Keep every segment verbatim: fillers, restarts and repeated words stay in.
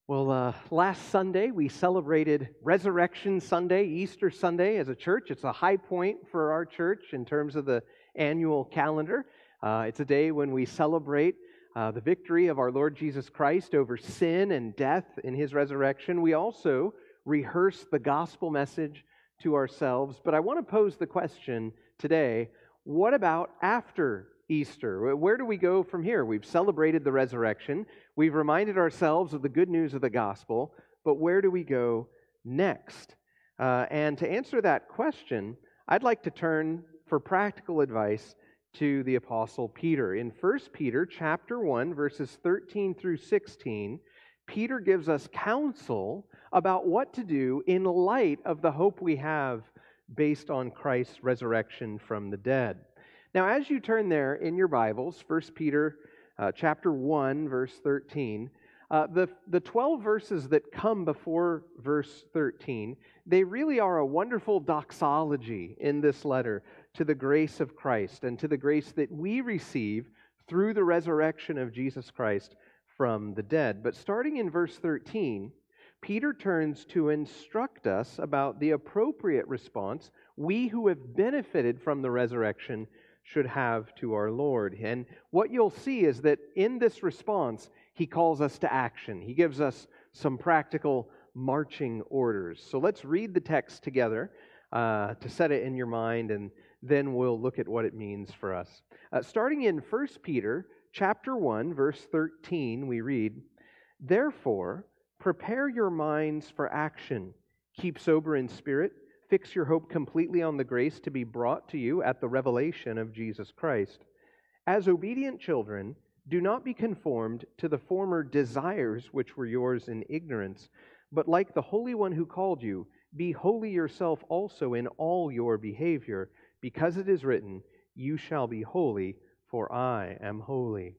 Well, uh, last Sunday we celebrated Resurrection Sunday, Easter Sunday as a church. It's a high point for our church in terms of the annual calendar. Uh, it's a day when we celebrate uh, the victory of our Lord Jesus Christ over sin and death in His resurrection. We also rehearse the gospel message to ourselves. But I want to pose the question today, what about after Easter? Where do we go from here? We've celebrated the resurrection. We've reminded ourselves of the good news of the gospel, but where do we go next? Uh, and to answer that question, I'd like to turn for practical advice to the Apostle Peter. In First Peter chapter one, verses thirteen through sixteen, Peter gives us counsel about what to do in light of the hope we have based on Christ's resurrection from the dead. Now, as you turn there in your Bibles, First Peter uh, chapter one, verse thirteen, uh, the, the twelve verses that come before verse thirteen, they really are a wonderful doxology in this letter to the grace of Christ and to the grace that we receive through the resurrection of Jesus Christ from the dead. But starting in verse thirteen, Peter turns to instruct us about the appropriate response we who have benefited from the resurrection should have to our Lord. And what you'll see is that in this response, he calls us to action. He gives us some practical marching orders. So let's read the text together uh, to set it in your mind, and then we'll look at what it means for us. Uh, starting in First Peter chapter one, verse thirteen, we read, "Therefore, prepare your minds for action. Keep sober in spirit. Fix your hope completely on the grace to be brought to you at the revelation of Jesus Christ. As obedient children, do not be conformed to the former desires which were yours in ignorance, but like the Holy One who called you, be holy yourself also in all your behavior, because it is written, 'You shall be holy, for I am holy.'"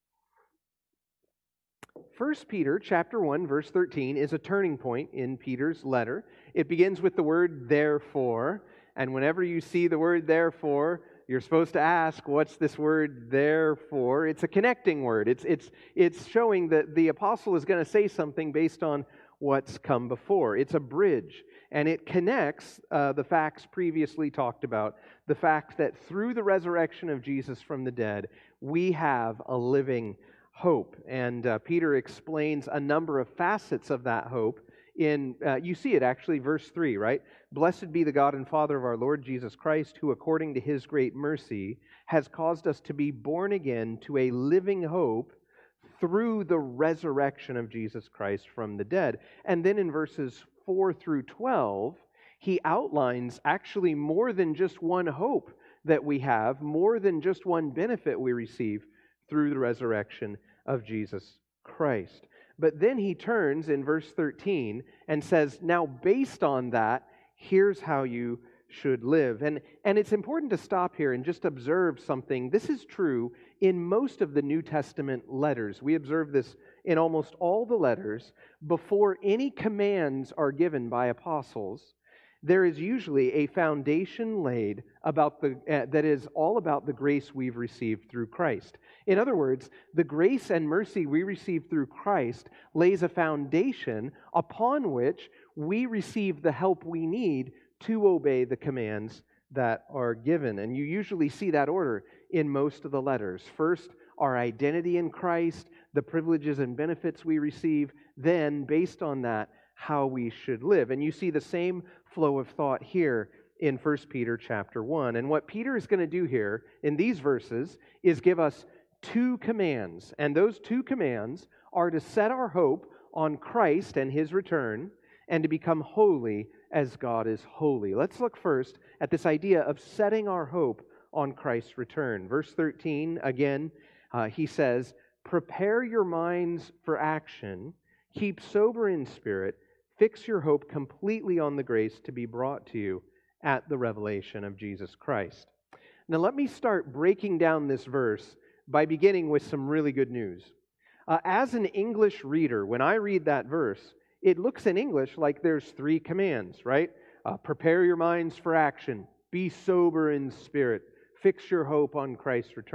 First Peter chapter one, verse thirteen is a turning point in Peter's letter. It begins with the word therefore, and whenever you see the word therefore, you're supposed to ask, what's this word therefore? It's a connecting word. It's it's it's showing that the apostle is going to say something based on what's come before. It's a bridge, and it connects uh, the facts previously talked about, the fact that through the resurrection of Jesus from the dead, we have a living hope. And uh, Peter explains a number of facets of that hope in, uh, you see it actually, verse three, right? "Blessed be the God and Father of our Lord Jesus Christ, who according to His great mercy has caused us to be born again to a living hope through the resurrection of Jesus Christ from the dead." And then in verses four through twelve, he outlines actually more than just one hope that we have, more than just one benefit we receive through the resurrection of Jesus Christ. But then he turns in verse thirteen and says, now based on that, here's how you should live. And, and it's important to stop here and just observe something. This is true in most of the New Testament letters. We observe this in almost all the letters. Before any commands are given by apostles, there is usually a foundation laid about the uh, that is all about the grace we've received through Christ. In other words, the grace and mercy we receive through Christ lays a foundation upon which we receive the help we need to obey the commands that are given. And you usually see that order in most of the letters. First, our identity in Christ, the privileges and benefits we receive, then, based on that, how we should live. And you see the same flow of thought here in First Peter chapter one. And what Peter is going to do here in these verses is give us two commands. And those two commands are to set our hope on Christ and His return, and to become holy as God is holy. Let's look first at this idea of setting our hope on Christ's return. Verse thirteen, again, uh, he says, "Prepare your minds for action, keep sober in spirit, fix your hope completely on the grace to be brought to you at the revelation of Jesus Christ." Now let me start breaking down this verse by beginning with some really good news. Uh, as an English reader, when I read that verse, it looks in English like there's three commands, right? Uh, prepare your minds for action, be sober in spirit, fix your hope on Christ's return.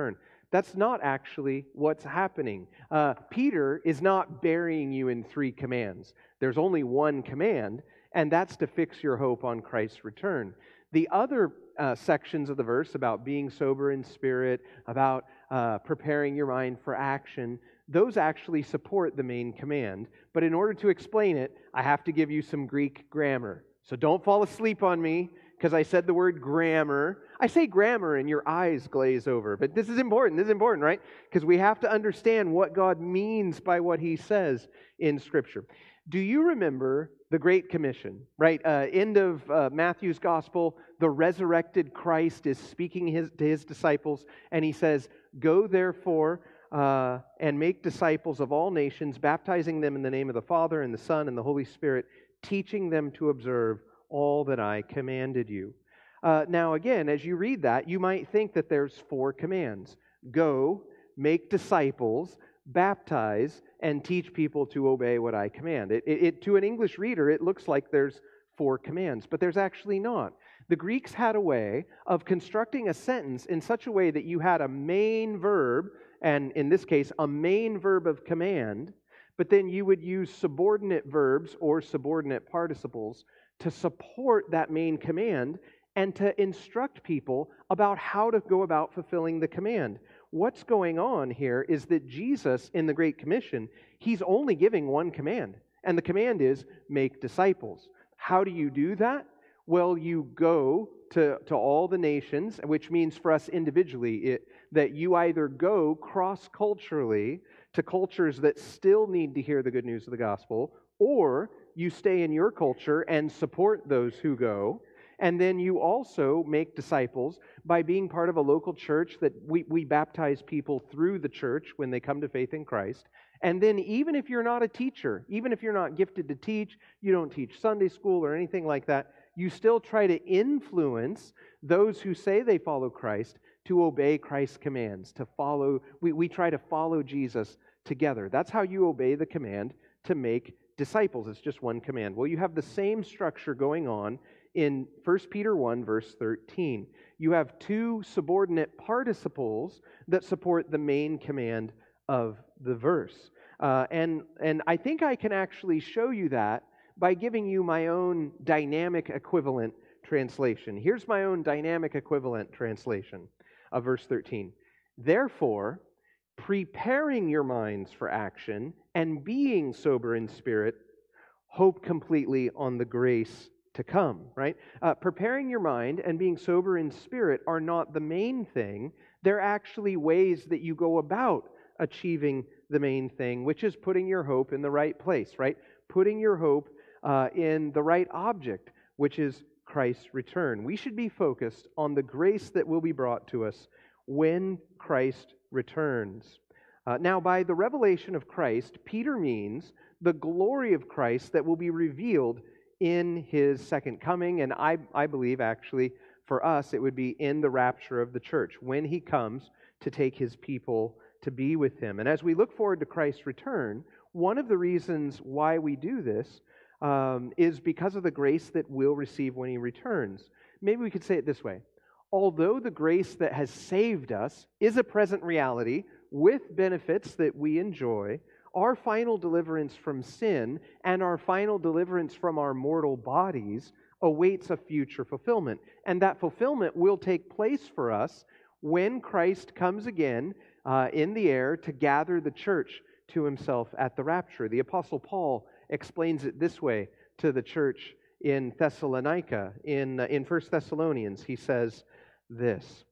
That's not actually what's happening. Uh, Peter is not burying you in three commands. There's only one command, and that's to fix your hope on Christ's return. The other uh, sections of the verse about being sober in spirit, about uh, preparing your mind for action, those actually support the main command. But in order to explain it, I have to give you some Greek grammar. So don't fall asleep on me because I said the word grammar. I say grammar and your eyes glaze over. But this is important. This is important, right? Because we have to understand what God means by what He says in Scripture. Do you remember the Great Commission, right? Uh, end of uh, Matthew's Gospel, the resurrected Christ is speaking his, to His disciples, and He says, "Go therefore uh, and make disciples of all nations, baptizing them in the name of the Father and the Son and the Holy Spirit, teaching them to observe all that I commanded you." Uh, now again, as you read that, you might think that there's four commands. Go, make disciples, baptize, and teach people to obey what I command. It, it, it, to an English reader, it looks like there's four commands, but there's actually not. The Greeks had a way of constructing a sentence in such a way that you had a main verb, and in this case, a main verb of command, but then you would use subordinate verbs or subordinate participles to support that main command and to instruct people about how to go about fulfilling the command. What's going on here is that Jesus, in the Great Commission, He's only giving one command, and the command is, make disciples. How do you do that? Well, you go to, to all the nations, which means for us individually, it, that you either go cross-culturally to cultures that still need to hear the good news of the gospel, or you stay in your culture and support those who go. And then you also make disciples by being part of a local church that we, we baptize people through the church when they come to faith in Christ. And then even if you're not a teacher, even if you're not gifted to teach, you don't teach Sunday school or anything like that, you still try to influence those who say they follow Christ to obey Christ's commands, to follow, we, we try to follow Jesus together. That's how you obey the command to make disciples. It's just one command. Well, you have the same structure going on in First Peter one, verse thirteen. You have two subordinate participles that support the main command of the verse. Uh, and, and I think I can actually show you that by giving you my own dynamic equivalent translation. Here's my own dynamic equivalent translation of verse thirteen. Therefore, preparing your minds for action and being sober in spirit, hope completely on the grace to come, right? Uh, preparing your mind and being sober in spirit are not the main thing. They're actually ways that you go about achieving the main thing, which is putting your hope in the right place, right? Putting your hope uh, in the right object, which is Christ's return. We should be focused on the grace that will be brought to us when Christ returns. Uh, now, by the revelation of Christ, Peter means the glory of Christ that will be revealed in His second coming, and I, I believe actually for us it would be in the rapture of the church, when He comes to take His people to be with Him. And as we look forward to Christ's return, one of the reasons why we do this um, is because of the grace that we'll receive when He returns. Maybe we could say it this way. Although the grace that has saved us is a present reality with benefits that we enjoy, our final deliverance from sin and our final deliverance from our mortal bodies awaits a future fulfillment. And that fulfillment will take place for us when Christ comes again uh, in the air to gather the church to Himself at the rapture. The Apostle Paul explains it this way to the church in Thessalonica. In, uh, in First Thessalonians, he says this,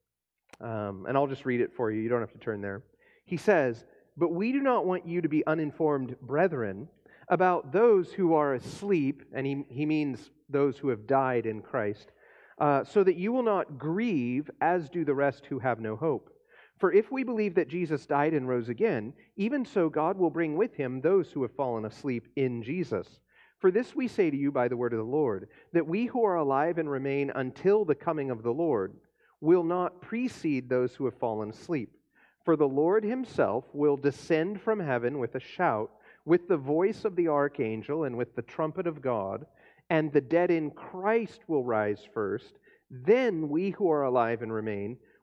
um, and I'll just read it for you. You don't have to turn there. He says, "But we do not want you to be uninformed, brethren, about those who are asleep," and he, he means those who have died in Christ, uh, "so that you will not grieve as do the rest who have no hope. For if we believe that Jesus died and rose again, even so God will bring with Him those who have fallen asleep in Jesus. For this we say to you by the word of the Lord, that we who are alive and remain until the coming of the Lord will not precede those who have fallen asleep. For the Lord Himself will descend from heaven with a shout, with the voice of the archangel, and with the trumpet of God, and the dead in Christ will rise first. Then we who are alive and remain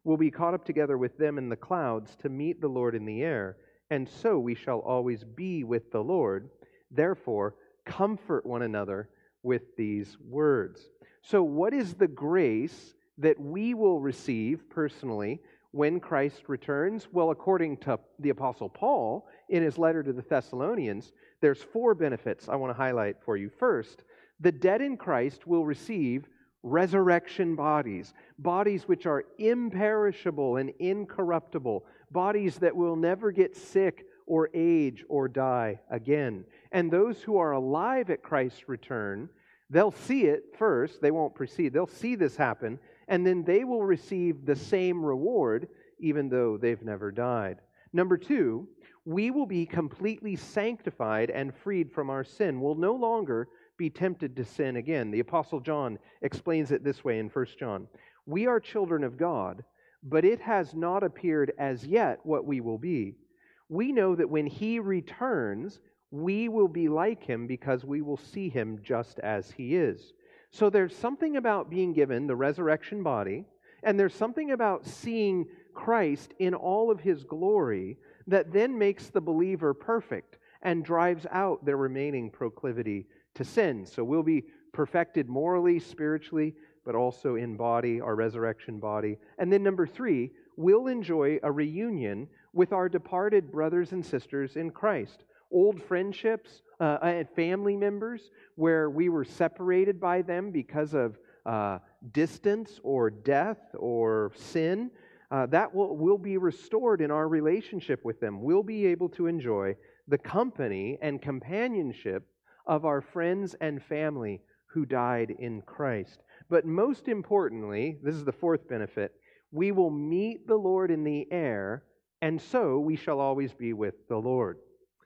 will be caught up together with them in the clouds to meet the Lord in the air, and so we shall always be with the Lord. Therefore, comfort one another with these words." So what is the grace that we will receive personally when Christ returns? Well, according to the Apostle Paul, in his letter to the Thessalonians, there's four benefits I want to highlight for you. First, the dead in Christ will receive resurrection bodies, bodies which are imperishable and incorruptible, bodies that will never get sick or age or die again. And those who are alive at Christ's return, they'll see it first, they won't proceed, they'll see this happen, and then they will receive the same reward even though they've never died. Number two, we will be completely sanctified and freed from our sin. We'll no longer be tempted to sin again. The Apostle John explains it this way in First John. "We are children of God, but it has not appeared as yet what we will be. We know that when He returns, we will be like Him because we will see Him just as He is." So there's something about being given the resurrection body, and there's something about seeing Christ in all of His glory that then makes the believer perfect and drives out their remaining proclivity to sin. So we'll be perfected morally, spiritually, but also in body, our resurrection body. And then number three, we'll enjoy a reunion with our departed brothers and sisters in Christ. Old friendships uh, and family members where we were separated by them because of uh, distance or death or sin, uh, that will, will be restored in our relationship with them. We'll be able to enjoy the company and companionship of our friends and family who died in Christ. But most importantly, this is the fourth benefit, we will meet the Lord in the air, and so we shall always be with the Lord.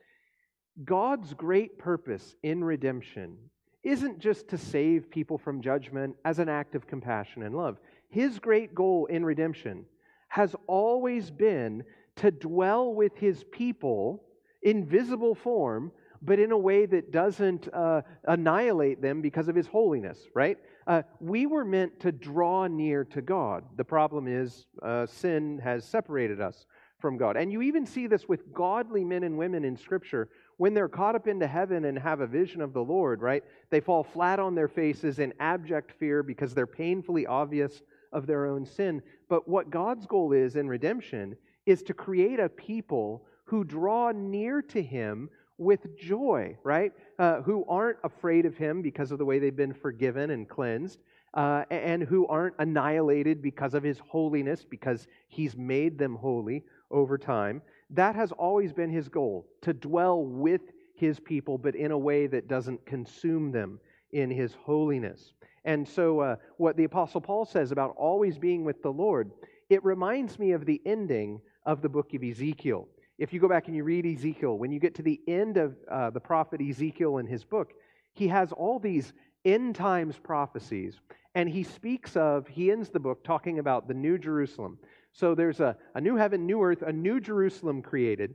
God's great purpose in redemption isn't just to save people from judgment as an act of compassion and love. His great goal in redemption has always been to dwell with His people in visible form, but in a way that doesn't uh, annihilate them because of His holiness, right? Uh, we were meant to draw near to God. The problem is uh, sin has separated us from God. And you even see this with godly men and women in Scripture. When they're caught up into heaven and have a vision of the Lord, right? They fall flat on their faces in abject fear because they're painfully obvious of their own sin. But what God's goal is in redemption is to create a people who draw near to Him with joy, right? Uh, who aren't afraid of Him because of the way they've been forgiven and cleansed, uh, and who aren't annihilated because of His holiness, because He's made them holy over time. That has always been His goal, to dwell with His people, but in a way that doesn't consume them in His holiness. And so uh, what the Apostle Paul says about always being with the Lord, it reminds me of the ending of the book of Ezekiel. If you go back and you read Ezekiel, when you get to the end of uh, the prophet Ezekiel in his book, he has all these end times prophecies, and he speaks of, he ends the book talking about the New Jerusalem. So there's a, a new heaven, new earth, a new Jerusalem created,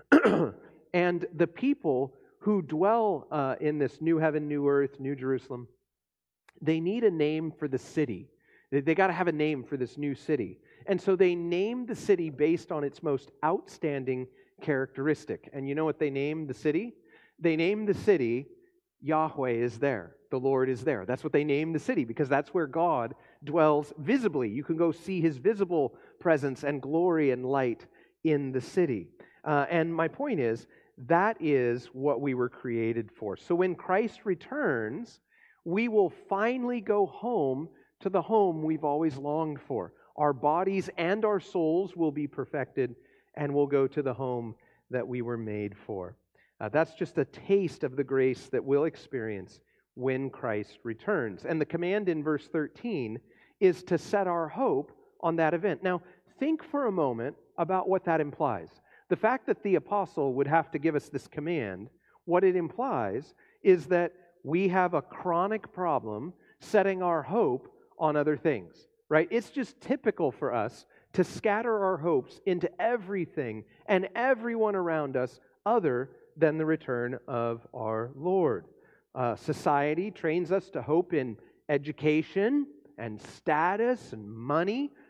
and the people who dwell uh, in this new heaven, new earth, new Jerusalem, they need a name for the city. They, they got to have a name for this new city. And so they named the city based on its most outstanding characteristic. And you know what they named the city? They named the city, Yahweh is there. The Lord is there. That's what they named the city, because that's where God dwells visibly. You can go see His visible presence and glory and light in the city. Uh, and my point is, that is what we were created for. So when Christ returns, we will finally go home to the home we've always longed for. Our bodies and our souls will be perfected, and we'll go to the home that we were made for. Uh, that's just a taste of the grace that we'll experience when Christ returns. And the command in verse thirteen is to set our hope on that event. Now, think for a moment about what that implies. The fact that the apostle would have to give us this command, what it implies is that we have a chronic problem setting our hope on other things. Right? It's just typical for us to scatter our hopes into everything and everyone around us other than the return of our Lord. Uh, society trains us to hope in education and status and money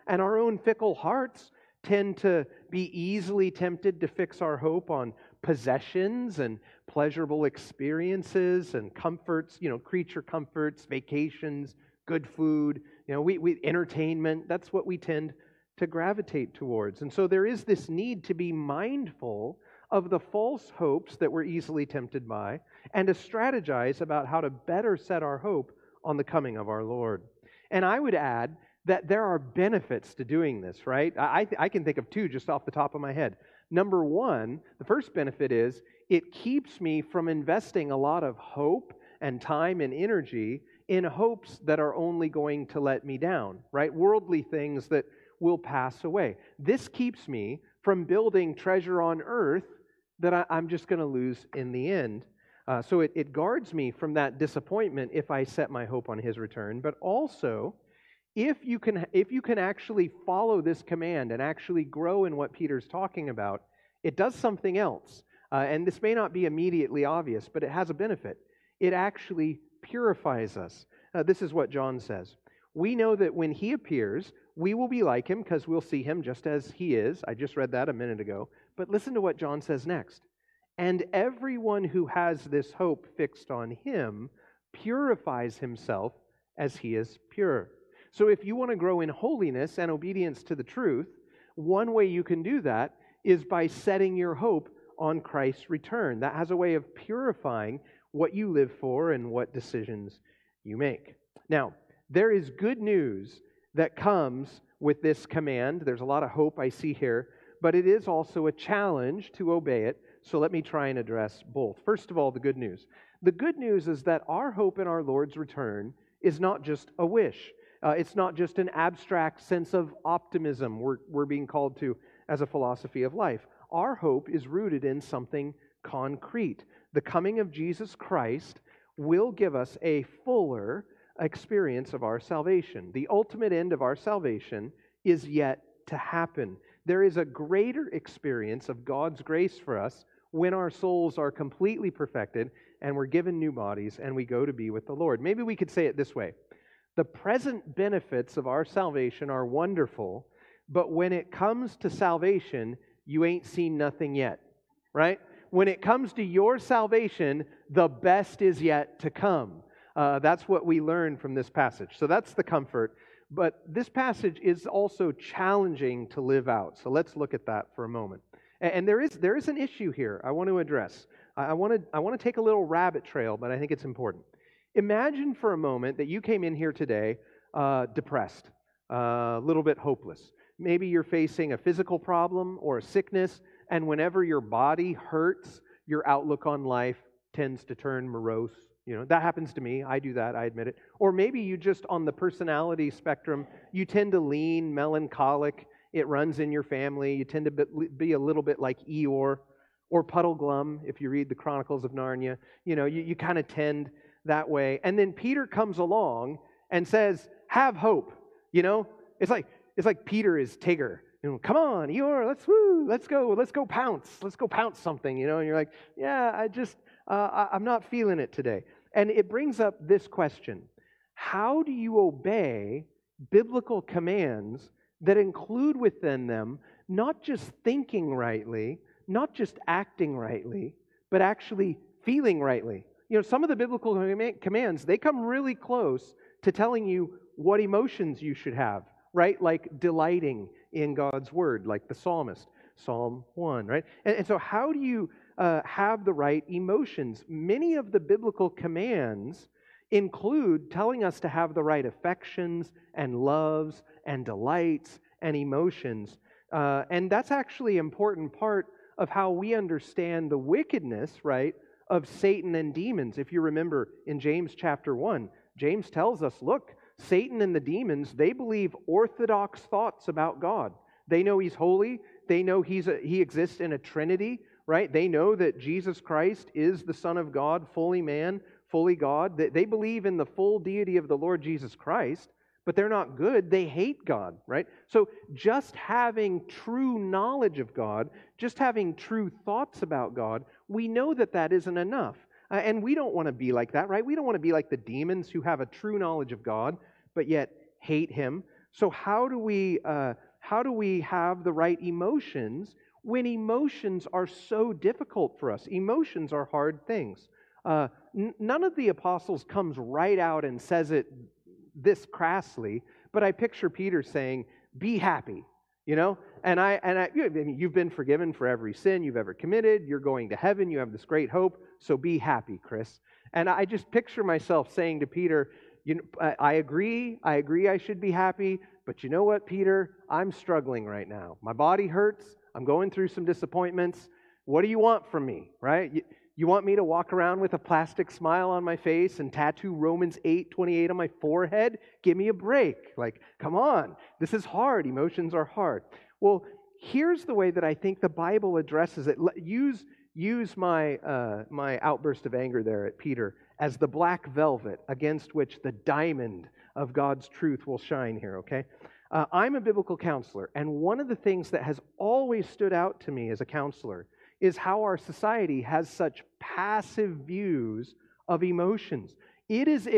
And our own fickle hearts tend to be easily tempted to fix our hope on possessions and pleasurable experiences and comforts, you know, creature comforts, vacations, good food, you know, we, we entertainment. That's what we tend to gravitate towards. And so there is this need to be mindful of the false hopes that we're easily tempted by and to strategize about how to better set our hope on the coming of our Lord. And I would add that there are benefits to doing this, right? I, I can think of two just off the top of my head. Number one, the first benefit is it keeps me from investing a lot of hope and time and energy in hopes that are only going to let me down, right? Worldly things that will pass away. This keeps me from building treasure on earth that I, I'm just going to lose in the end. Uh, so it, it guards me from that disappointment if I set my hope on His return. But also, if you can, if you can actually follow this command and actually grow in what Peter's talking about, it does something else. Uh, and this may not be immediately obvious, but it has a benefit. It actually purifies us. Uh, this is what John says. We know that when He appears, we will be like Him because we'll see Him just as He is. I just read that a minute ago. But listen to what John says next. And everyone who has this hope fixed on Him purifies himself as He is pure. So if you want to grow in holiness and obedience to the truth, one way you can do that is by setting your hope on Christ's return. That has a way of purifying what you live for and what decisions you make. Now, there is good news that comes with this command. There's a lot of hope I see here, but it is also a challenge to obey it. So let me try and address both. First of all, the good news. The good news is that our hope in our Lord's return is not just a wish. Uh, it's not just an abstract sense of optimism we're, we're being called to as a philosophy of life. Our hope is rooted in something concrete. The coming of Jesus Christ will give us a fuller experience of our salvation. The ultimate end of our salvation is yet to happen. There is a greater experience of God's grace for us when our souls are completely perfected and we're given new bodies and we go to be with the Lord. Maybe we could say it this way. The present benefits of our salvation are wonderful, but when it comes to salvation, you ain't seen nothing yet, right? When it comes to your salvation, the best is yet to come. Uh, that's what we learn from this passage. So that's the comfort. But this passage is also challenging to live out. So let's look at that for a moment. And, and there is there is an issue here I want to address. I, I want to I want to take a little rabbit trail, but I think it's important. Imagine for a moment that you came in here today uh, depressed, uh, a little bit hopeless. Maybe you're facing a physical problem or a sickness, and whenever your body hurts, your outlook on life tends to turn morose. You know, that happens to me. I do that, I admit it. Or maybe you just, on the personality spectrum, you tend to lean melancholic. It runs in your family. You tend to be a little bit like Eeyore or Puddleglum, if you read the Chronicles of Narnia. You know, you, you kind of tend that way. And then Peter comes along and says, have hope. You know, it's like it's like Peter is Tigger. You know, come on, Eeyore, let's woo, let's go, let's go pounce, let's go pounce something. You know, and you're like, yeah, I just, uh, I, I'm not feeling it today. And it brings up this question. How do you obey biblical commands that include within them not just thinking rightly, not just acting rightly, but actually feeling rightly? You know, some of the biblical commands, they come really close to telling you what emotions you should have, right? Like delighting in God's word, like the psalmist, Psalm one, right? And, and so how do you uh, have the right emotions? Many of the biblical commands include telling us to have the right affections and loves and delights and emotions. Uh, and that's actually an important part of how we understand the wickedness, right, of Satan and demons. If you remember in James chapter one, James tells us, look, Satan and the demons, they believe orthodox thoughts about God. They know He's holy. They know He's a, He exists in a Trinity, right? They know that Jesus Christ is the Son of God, fully man, fully God. They, they believe in the full deity of the Lord Jesus Christ, but they're not good. They hate God, right? So just having true knowledge of God, just having true thoughts about God, we know that that isn't enough. Uh, and we don't want to be like that, right? We don't want to be like the demons who have a true knowledge of God, but yet hate Him. So how do we uh, how do we have the right emotions when emotions are so difficult for us? Emotions are hard things. Uh, n- none of the apostles comes right out and says it this crassly, but I picture Peter saying, "Be happy," you know. And I and I, I mean, you've been forgiven for every sin you've ever committed. You're going to heaven. You have this great hope. So be happy, Chris. And I just picture myself saying to Peter, "You know, I, I agree. I agree. I should be happy. But you know what, Peter? I'm struggling right now. My body hurts. I'm going through some disappointments. What do you want from me, right? You, you want me to walk around with a plastic smile on my face and tattoo Romans eight twenty-eight on my forehead? Give me a break. Like, come on. This is hard. Emotions are hard." Well, here's the way that I think the Bible addresses it. Use, use my, uh, my outburst of anger there at Peter as the black velvet against which the diamond of God's truth will shine here, okay? Uh, I'm a biblical counselor, and one of the things that has always stood out to me as a counselor is how our society has such passive views of emotions. It is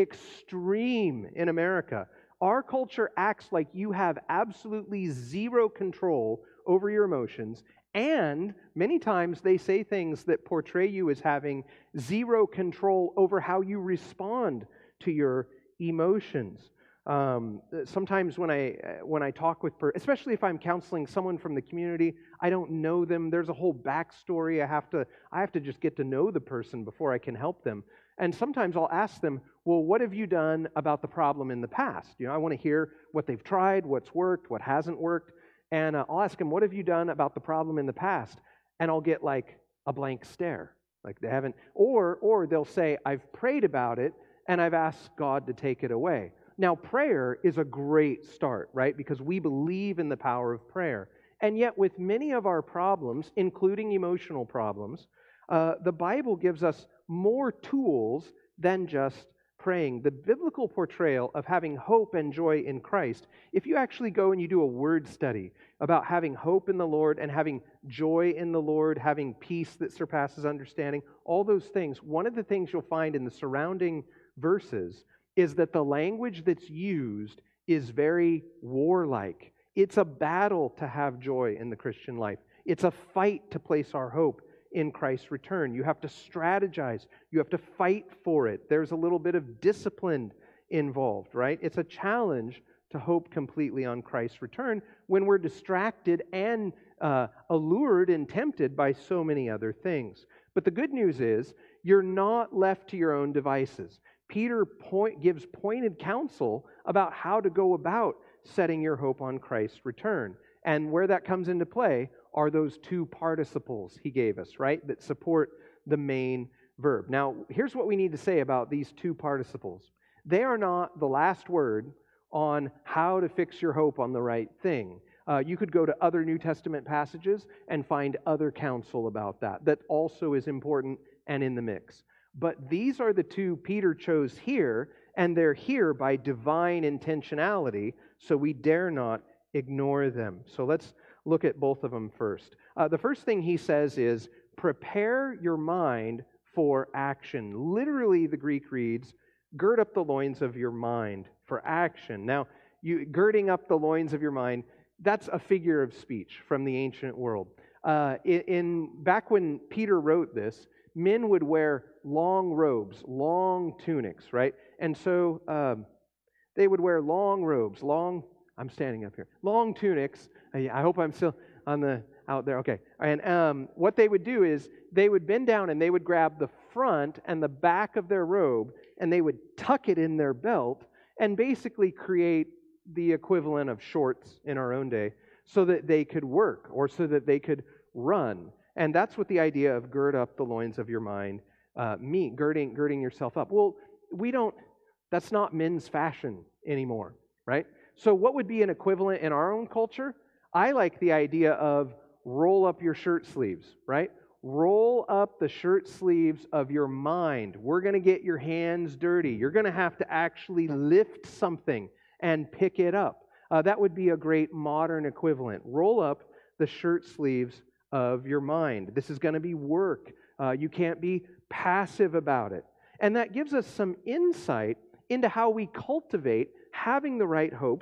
extreme in America. Our culture acts like you have absolutely zero control over your emotions, and many times they say things that portray you as having zero control over how you respond to your emotions. Um, sometimes when I when I talk with, especially if I'm counseling someone from the community, I don't know them. There's a whole backstory. I have to I have to just get to know the person before I can help them. And sometimes I'll ask them, "Well, what have you done about the problem in the past?" You know, I want to hear what they've tried, what's worked, what hasn't worked, and uh, I'll ask them, "What have you done about the problem in the past?" And I'll get like a blank stare, like they haven't, or or they'll say, "I've prayed about it and I've asked God to take it away." Now, prayer is a great start, right? Because we believe in the power of prayer. And yet, with many of our problems, including emotional problems, uh, the Bible gives us more tools than just praying. The biblical portrayal of having hope and joy in Christ, if you actually go and you do a word study about having hope in the Lord and having joy in the Lord, having peace that surpasses understanding, all those things, one of the things you'll find in the surrounding verses is that the language that's used is very warlike. It's a battle to have joy in the Christian life. It's a fight to place our hope in Christ's return. You have to strategize. You have to fight for it. There's a little bit of discipline involved, right? It's a challenge to hope completely on Christ's return when we're distracted and uh, allured and tempted by so many other things. But the good news is you're not left to your own devices. Peter point, gives pointed counsel about how to go about setting your hope on Christ's return. And where that comes into play are those two participles he gave us, right, that support the main verb. Now, here's what we need to say about these two participles. They are not the last word on how to fix your hope on the right thing. Uh, you could go to other New Testament passages and find other counsel about that. That also is important and in the mix. But these are the two Peter chose here, and they're here by divine intentionality, so we dare not ignore them. So let's look at both of them first. Uh, the first thing he says is, prepare your mind for action. Literally, the Greek reads, gird up the loins of your mind for action. Now, you girding up the loins of your mind, that's a figure of speech from the ancient world. Uh, in, in back when Peter wrote this, men would wear long robes, long tunics, right? And so um, they would wear long robes, long, I'm standing up here, long tunics. I, I hope I'm still on the, out there, okay. And um, what they would do is they would bend down and they would grab the front and the back of their robe and they would tuck it in their belt and basically create the equivalent of shorts in our own day so that they could work or so that they could run. And that's what the idea of gird up the loins of your mind uh, mean, girding, girding yourself up. Well, we don't, that's not men's fashion anymore, right? So what would be an equivalent in our own culture? I like the idea of roll up your shirt sleeves, right? Roll up the shirt sleeves of your mind. We're going to get your hands dirty. You're going to have to actually lift something and pick it up. Uh, that would be a great modern equivalent. Roll up the shirt sleeves of your mind. This is going to be work. Uh, you can't be passive about it. And that gives us some insight into how we cultivate having the right hopes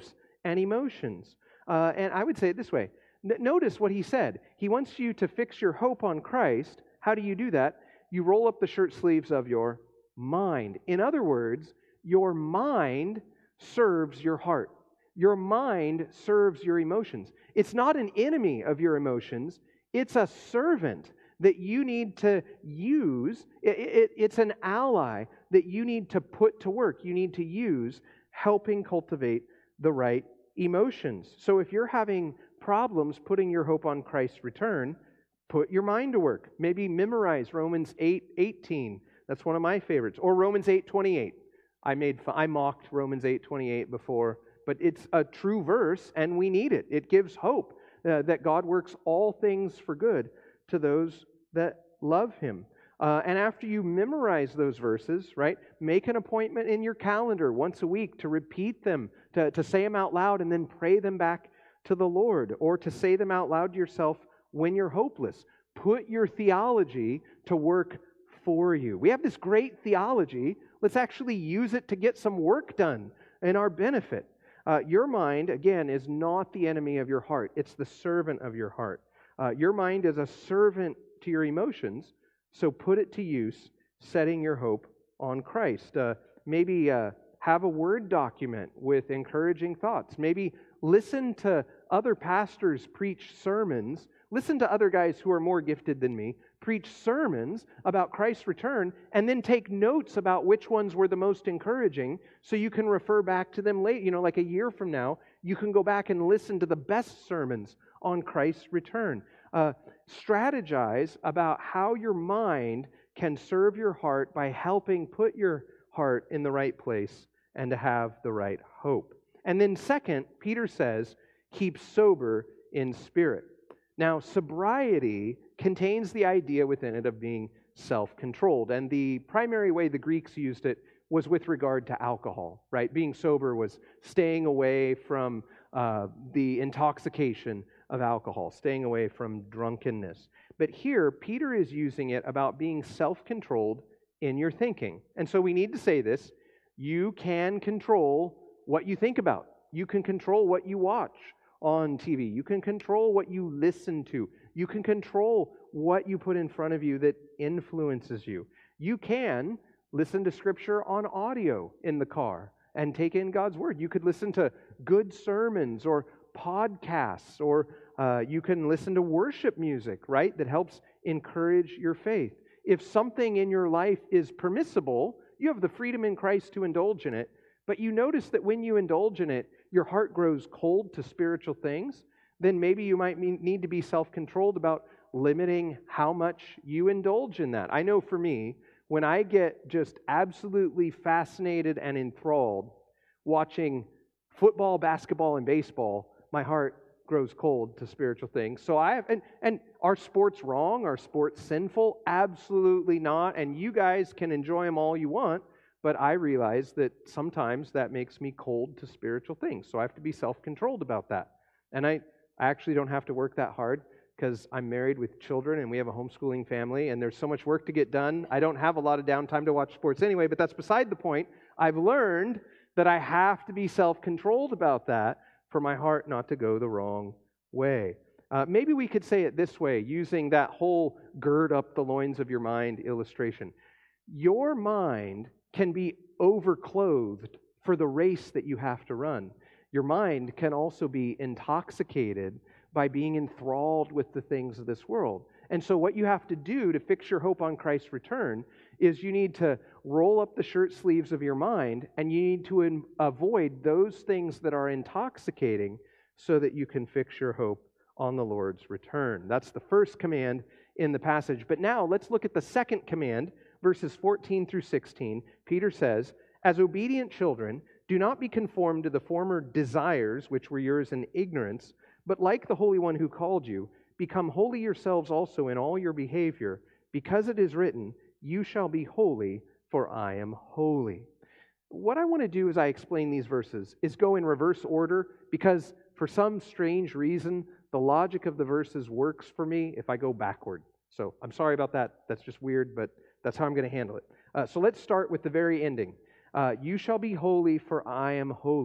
and emotions. Uh, and I would say it this way. N- notice what he said. He wants you to fix your hope on Christ. How do you do that? You roll up the shirt sleeves of your mind. In other words, your mind serves your heart. Your mind serves your emotions. It's not an enemy of your emotions. It's a servant that you need to use. It, it, it's an ally that you need to put to work. You need to use, helping cultivate the right emotions. So if you're having problems putting your hope on Christ's return, put your mind to work. Maybe memorize Romans eight eighteen. That's one of my favorites. Or Romans eight twenty-eight. I made fun, I mocked Romans eight twenty-eight before, but it's a true verse and we need it. It gives hope uh, that God works all things for good to those that love Him. Uh, and after you memorize those verses, right, make an appointment in your calendar once a week to repeat them, to, to say them out loud and then pray them back to the Lord, or to say them out loud to yourself when you're hopeless. Put your theology to work for you. We have this great theology. Let's actually use it to get some work done in our benefit. Uh, your mind, again, is not the enemy of your heart. It's the servant of your heart. Uh, your mind is a servant to your emotions, so put it to use, setting your hope on Christ. Uh, maybe uh, have a Word document with encouraging thoughts. Maybe listen to other pastors preach sermons. Listen to other guys who are more gifted than me preach sermons about Christ's return, and then take notes about which ones were the most encouraging so you can refer back to them late. You know, like a year from now, you can go back and listen to the best sermons on Christ's return. Uh, strategize about how your mind can serve your heart by helping put your heart in the right place and to have the right hope. And then second, Peter says, keep sober in spirit. Now, sobriety contains the idea within it of being self-controlled. And the primary way the Greeks used it was with regard to alcohol, right? Being sober was staying away from uh, the intoxication of alcohol, staying away from drunkenness. But here, Peter is using it about being self-controlled in your thinking. And so we need to say this: you can control what you think about. You can control what you watch on T V. You can control what you listen to. You can control what you put in front of you that influences you. You can listen to Scripture on audio in the car and take in God's Word. You could listen to good sermons or podcasts, or uh, you can listen to worship music, right, that helps encourage your faith. If something in your life is permissible, you have the freedom in Christ to indulge in it, but you notice that when you indulge in it, your heart grows cold to spiritual things, then maybe you might need to be self-controlled about limiting how much you indulge in that. I know for me, when I get just absolutely fascinated and enthralled watching football, basketball, and baseball, my heart grows cold to spiritual things. So I have, and, and are sports wrong? Are sports sinful? Absolutely not. And you guys can enjoy them all you want, but I realize that sometimes that makes me cold to spiritual things. So I have to be self-controlled about that. And I, I actually don't have to work that hard because I'm married with children and we have a homeschooling family and there's so much work to get done. I don't have a lot of downtime to watch sports anyway, but that's beside the point. I've learned that I have to be self-controlled about that for my heart not to go the wrong way. Uh, maybe we could say it this way, using that whole gird up the loins of your mind illustration. Your mind can be overclothed for the race that you have to run. Your mind can also be intoxicated by being enthralled with the things of this world. And so what you have to do to fix your hope on Christ's return is you need to roll up the shirt sleeves of your mind, and you need to in- avoid those things that are intoxicating so that you can fix your hope on the Lord's return. That's the first command in the passage. But now let's look at the second command, verses fourteen through sixteen. Peter says, "As obedient children, do not be conformed to the former desires which were yours in ignorance, but like the Holy One who called you, become holy yourselves also in all your behavior, because it is written, 'You shall be holy, for I am holy.'" What I want to do as I explain these verses is go in reverse order, because for some strange reason, the logic of the verses works for me if I go backward. So I'm sorry about that. That's just weird, but that's how I'm going to handle it. Uh, so let's start with the very ending. Uh, you shall be holy, for I am holy.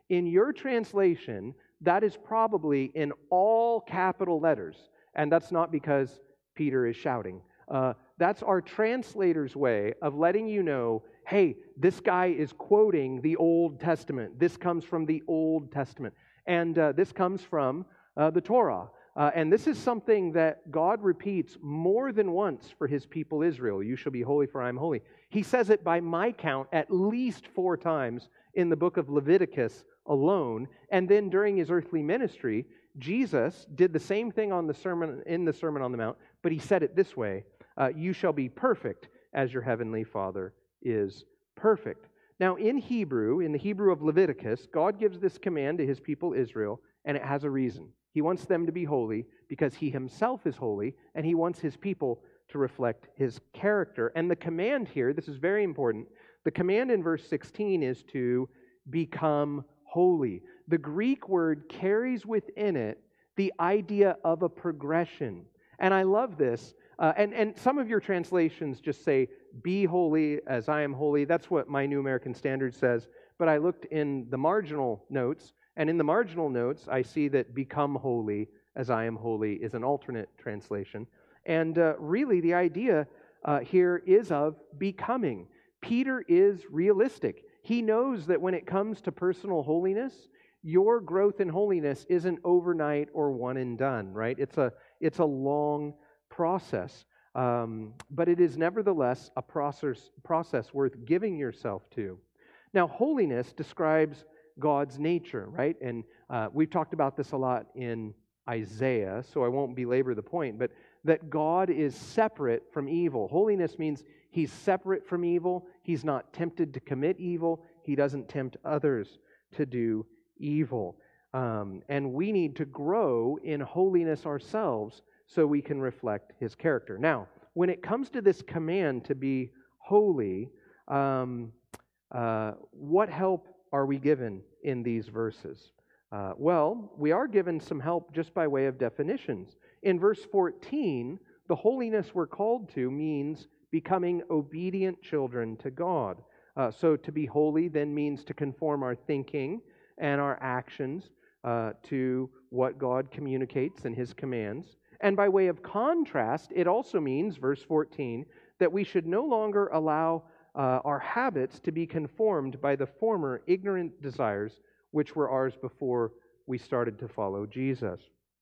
In your translation, that is probably in all capital letters, and that's not because Peter is shouting. Uh, that's our translator's way of letting you know, hey, this guy is quoting the Old Testament. This comes from the Old Testament. And uh, this comes from uh, the Torah. Uh, and this is something that God repeats more than once for his people Israel. You shall be holy, for I am holy. He says it by my count at least four times in the book of Leviticus alone. And then during his earthly ministry, Jesus did the same thing on the sermon in the Sermon on the Mount, but he said it this way, uh, you shall be perfect as your heavenly Father is perfect. Now in Hebrew, in the Hebrew of Leviticus, God gives this command to his people Israel, and it has a reason. He wants them to be holy because he himself is holy, and he wants his people to reflect his character. And the command here, this is very important, the command in verse sixteen is to become holy. The Greek word carries within it the idea of a progression. And I love this. Uh, and, and some of your translations just say, be holy as I am holy. That's what my New American Standard says. But I looked in the marginal notes, and in the marginal notes, I see that become holy as I am holy is an alternate translation. And uh, really, the idea uh, here is of becoming. Peter is realistic. He knows that when it comes to personal holiness, your growth in holiness isn't overnight or one and done, right? It's a, it's a long process. Um, but it is nevertheless a process, process worth giving yourself to. Now, holiness describes God's nature, right? And uh, we've talked about this a lot in Isaiah, so I won't belabor the point, but that God is separate from evil. Holiness means he's separate from evil. He's not tempted to commit evil. He doesn't tempt others to do evil. Um, and we need to grow in holiness ourselves so we can reflect his character. Now, when it comes to this command to be holy, um, uh, what help are we given in these verses? Uh, well, we are given some help just by way of definitions. In verse fourteen, the holiness we're called to means becoming obedient children to God. Uh, so to be holy then means to conform our thinking and our actions uh, to what God communicates in his commands. And by way of contrast, it also means, verse fourteen, that we should no longer allow uh, our habits to be conformed by the former ignorant desires which were ours before we started to follow Jesus.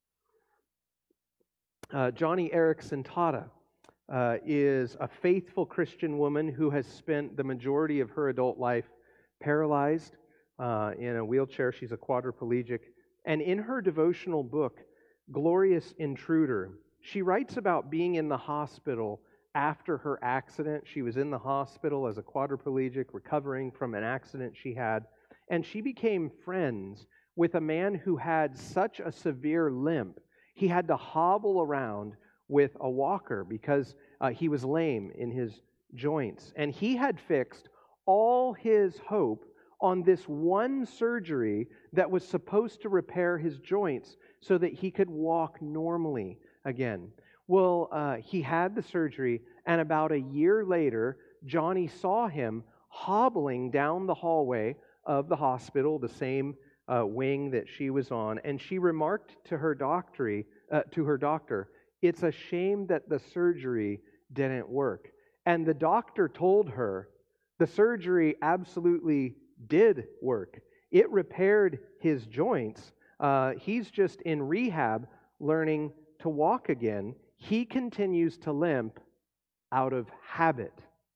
Uh, Johnny Erickson Tata uh, is a faithful Christian woman who has spent the majority of her adult life paralyzed uh, in a wheelchair. She's a quadriplegic. And in her devotional book, Glorious Intruder, she writes about being in the hospital after her accident. She was in the hospital as a quadriplegic, recovering from an accident she had, and she became friends with a man who had such a severe limp, he had to hobble around with a walker because uh, he was lame in his joints. And he had fixed all his hope on this one surgery that was supposed to repair his joints so that he could walk normally again. Well, uh, he had the surgery, and about a year later, Johnny saw him hobbling down the hallway of the hospital, the same uh, wing that she was on, and she remarked to her doctory, uh, to her doctor, "It's a shame that the surgery didn't work." And the doctor told her the surgery absolutely did work. It repaired his joints. Uh, he's just in rehab learning to walk again. He continues to limp out of habit.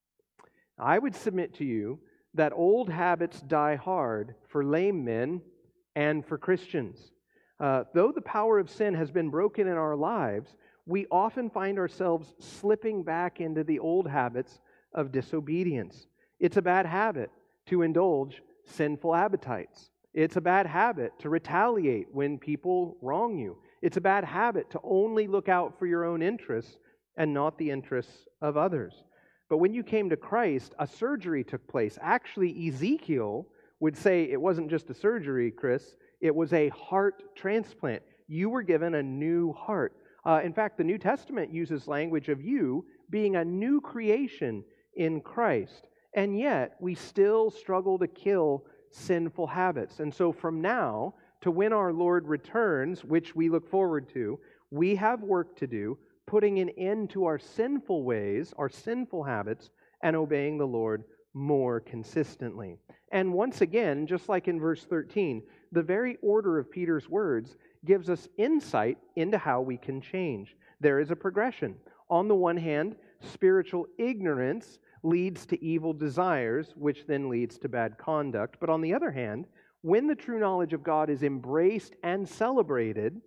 I would submit to you that old habits die hard for lame men and for Christians. Uh, though the power of sin has been broken in our lives, we often find ourselves slipping back into the old habits of disobedience. It's a bad habit to indulge sinful appetites. It's a bad habit to retaliate when people wrong you. It's a bad habit to only look out for your own interests and not the interests of others. But when you came to Christ, a surgery took place. Actually, Ezekiel would say it wasn't just a surgery, Chris. It was a heart transplant. You were given a new heart. Uh, in fact, the New Testament uses language of you being a new creation in Christ. And yet, we still struggle to kill sinful habits. And so from now to when our Lord returns, which we look forward to, we have work to do, putting an end to our sinful ways, our sinful habits, and obeying the Lord more consistently. And once again, just like in verse thirteen, the very order of Peter's words gives us insight into how we can change. There is a progression. On the one hand, spiritual ignorance leads to evil desires, which then leads to bad conduct. But on the other hand, when the true knowledge of God is embraced and celebrated,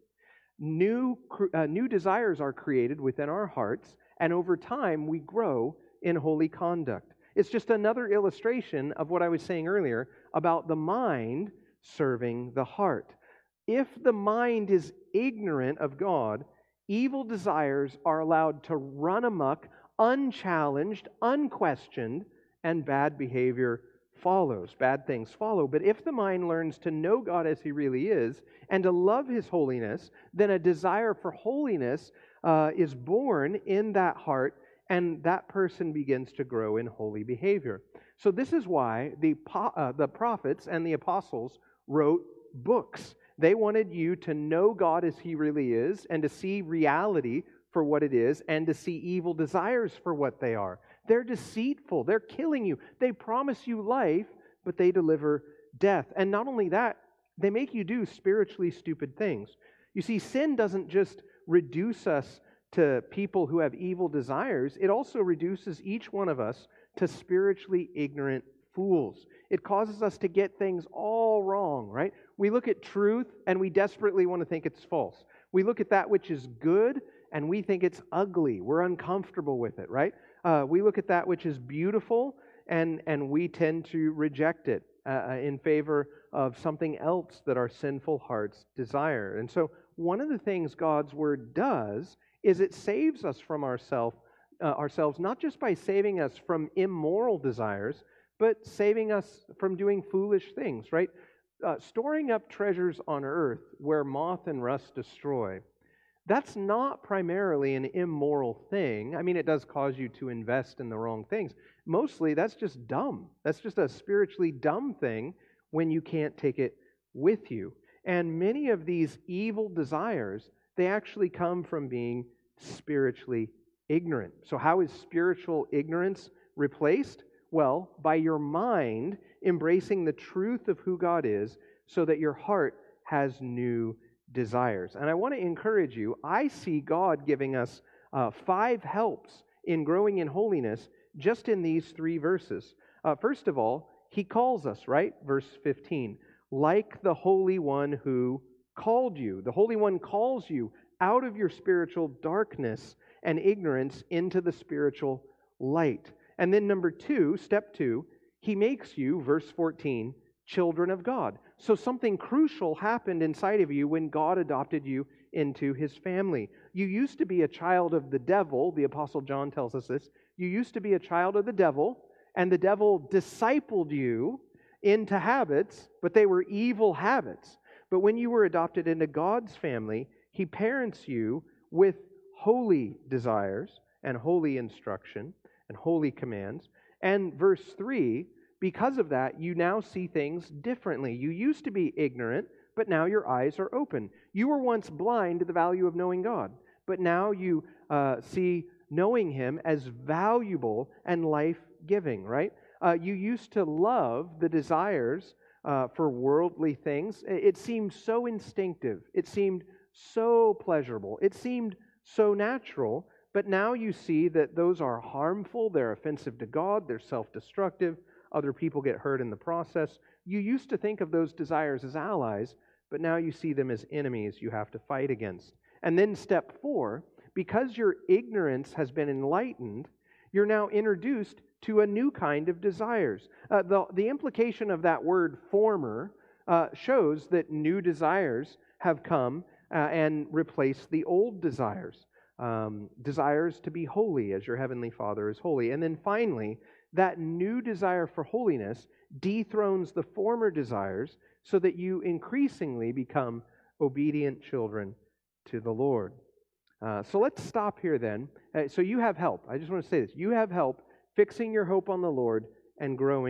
new, uh, new desires are created within our hearts, and over time we grow in holy conduct. It's just another illustration of what I was saying earlier about the mind serving the heart. If the mind is ignorant of God, evil desires are allowed to run amok, unchallenged, unquestioned, and bad behavior follows. Bad things follow. But if the mind learns to know God as He really is and to love His holiness, then a desire for holiness uh, is born in that heart, and that person begins to grow in holy behavior. So this is why the, uh, the prophets and the apostles wrote books. They wanted you to know God as He really is and to see reality for what it is and to see evil desires for what they are. They're deceitful. They're killing you. They promise you life, but they deliver death. And not only that, they make you do spiritually stupid things. You see, sin doesn't just reduce us to people who have evil desires. It also reduces each one of us to spiritually ignorant fools. It causes us to get things all wrong, right? We look at truth and we desperately want to think it's false. We look at that which is good and we think it's ugly. We're uncomfortable with it, right? Uh, we look at that which is beautiful and, and we tend to reject it uh, in favor of something else that our sinful hearts desire. And so one of the things God's Word does is it saves us from ourself, uh, ourselves, not just by saving us from immoral desires, but saving us from doing foolish things, right? Uh, storing up treasures on earth where moth and rust destroy, that's not primarily an immoral thing. I mean, it does cause you to invest in the wrong things. Mostly, that's just dumb. That's just a spiritually dumb thing when you can't take it with you. And many of these evil desires, they actually come from being spiritually ignorant. So how is spiritual ignorance replaced? Well, by your mind embracing the truth of who God is so that your heart has new desires. And I want to encourage you, I see God giving us uh, five helps in growing in holiness just in these three verses. Uh, first of all, He calls us, right? Verse fifteen, like the Holy One who called you. The Holy One calls you out of your spiritual darkness and ignorance into the spiritual light. And then number two, step two, He makes you, verse fourteen, children of God. So something crucial happened inside of you when God adopted you into His family. You used to be a child of the devil. The Apostle John tells us this. You used to be a child of the devil, and the devil discipled you into habits, but they were evil habits. But when you were adopted into God's family, He parents you with holy desires and holy instruction and holy commands. And verse three, because of that, you now see things differently. You used to be ignorant, but now your eyes are open. You were once blind to the value of knowing God, but now you uh, see knowing Him as valuable and life-giving, right? Uh, you used to love the desires uh, for worldly things. It seemed so instinctive. It seemed so pleasurable. It seemed so natural, but now you see that those are harmful. They're offensive to God. They're self-destructive. Other people get hurt in the process. You used to think of those desires as allies, but now you see them as enemies you have to fight against. And then step four, because your ignorance has been enlightened, you're now introduced to a new kind of desires. Uh, the, the implication of that word former uh, shows that new desires have come uh, and replaced the old desires. Um, desires to be holy as your heavenly Father is holy. And then finally, that new desire for holiness dethrones the former desires so that you increasingly become obedient children to the Lord. Uh, so let's stop here then. Uh, so you have help. I just want to say this. You have help fixing your hope on the Lord and growing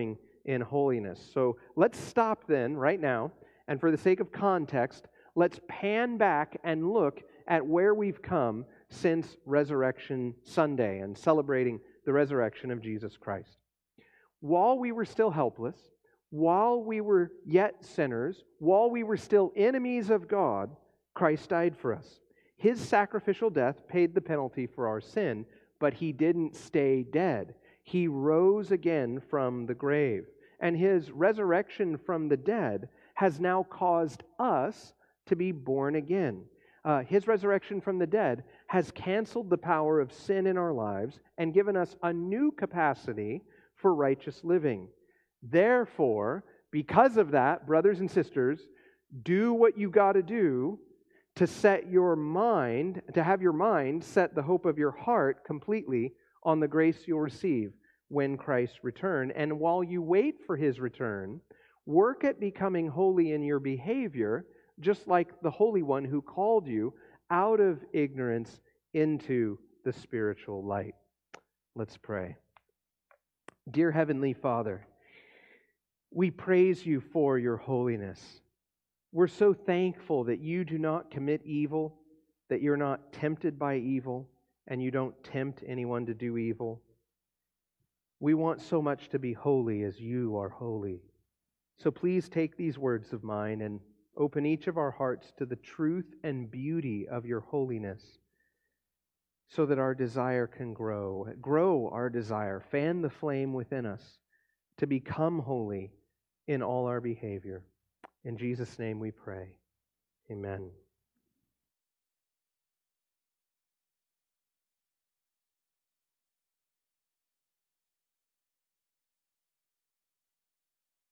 in holiness. So let's stop then, right now, and for the sake of context, let's pan back and look at where we've come since Resurrection Sunday and celebrating the resurrection of Jesus Christ. While we were still helpless, while we were yet sinners, while we were still enemies of God, Christ died for us. His sacrificial death paid the penalty for our sin, but He didn't stay dead. He rose again from the grave. And His resurrection from the dead has now caused us to be born again. Uh, his resurrection from the dead has canceled the power of sin in our lives and given us a new capacity for righteous living. Therefore, because of that, brothers and sisters, do what you got to do to set your mind, to have your mind set the hope of your heart completely on the grace you'll receive when Christ returns. And while you wait for His return, work at becoming holy in your behavior, just like the Holy One who called you out of ignorance into the spiritual light. Let's pray. Dear Heavenly Father, we praise You for Your holiness. We're so thankful that You do not commit evil, that You're not tempted by evil, and You don't tempt anyone to do evil. We want so much to be holy as You are holy. So please take these words of mine and open each of our hearts to the truth and beauty of Your holiness so that our desire can grow. Grow our desire, fan the flame within us to become holy in all our behavior. In Jesus' name we pray. Amen.